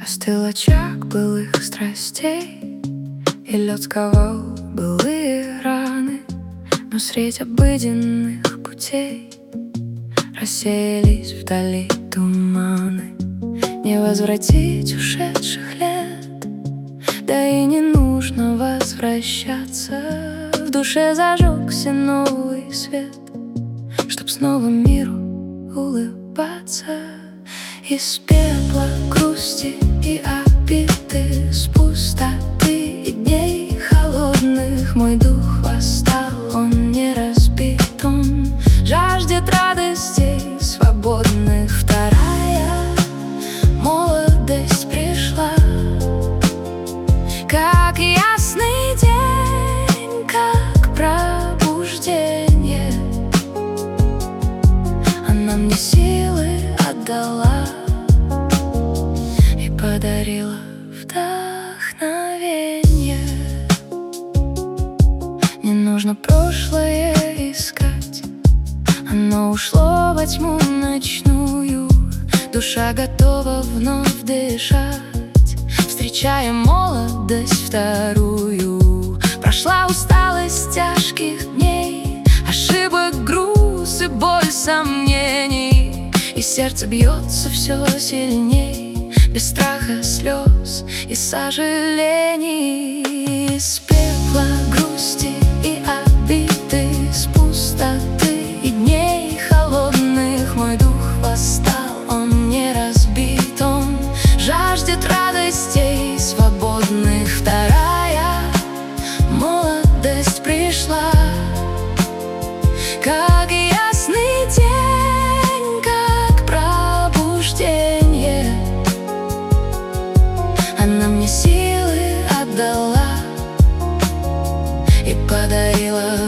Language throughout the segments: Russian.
Остыл очаг былых страстей, и лед сковал былые раны. Но средь обыденных путей рассеялись вдали туманы. Не возвратить ушедших лет, да и не нужно возвращаться. В душе зажегся новый свет, чтоб снова миру улыбаться. Из пепла грусти и обиды, с пустоты и дней холодных мой дух восстал, он не разбит, он жаждет радостей свободных. Вторая молодость пришла, как ясный день, как пробуждение. Она мне силы отдала и подарила вдохновение. Не нужно прошлое искать, оно ушло во тьму ночную. Душа готова вновь дышать, встречая молодость вторую. Прошла усталость тяжких дней, ошибок, груз и боль сомнений, и сердце бьется все сильней, без страха, слез и сожалений. Из пепла грусти и обиды, с пустоты и дней холодных мой дух восстал, он не разбит, он жаждет радостей свободных. Вторая молодость пришла, как ясный день, как пробуждение. Она мне силы отдала и подарила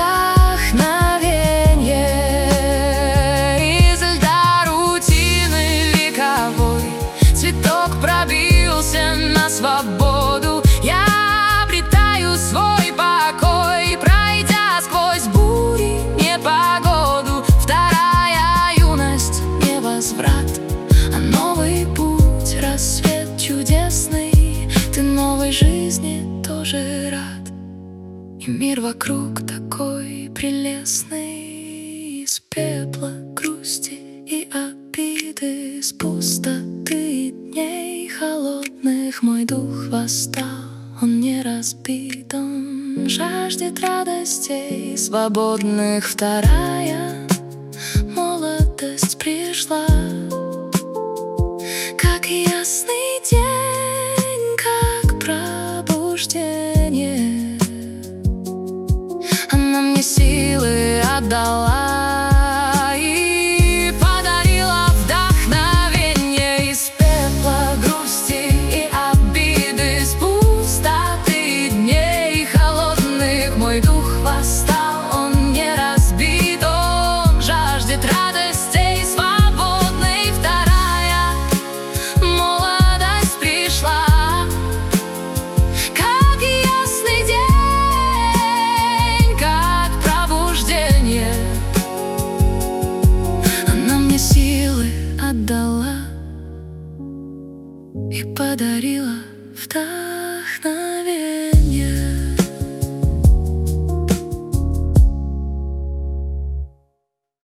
вдохновение. Из льда рутины вековой цветок пробился на свободу. Я обретаю свой покой, пройдя сквозь бури непогоду. Вторая юность — не возврат, а новый путь, рассвет чудесный. Ты новой жизни тоже рад, и мир вокруг такой прелестный. Из пепла грусти и обиды, с пустоты и дней холодных мой дух восстал, он не разбит, он жаждет радостей свободных. Вторая молодость пришла, как ясный день, как пробуждение. Она мне силы отдала и подарила вдохновение. Из пепла грусти и обиды, с пустоты дней холодных мой дух восстал, он не разбит, он жаждет радостей свободной. Вторая молодость пришла, как ясный день, как пробуждение. Она мне силы отдала и подарила вдохновение.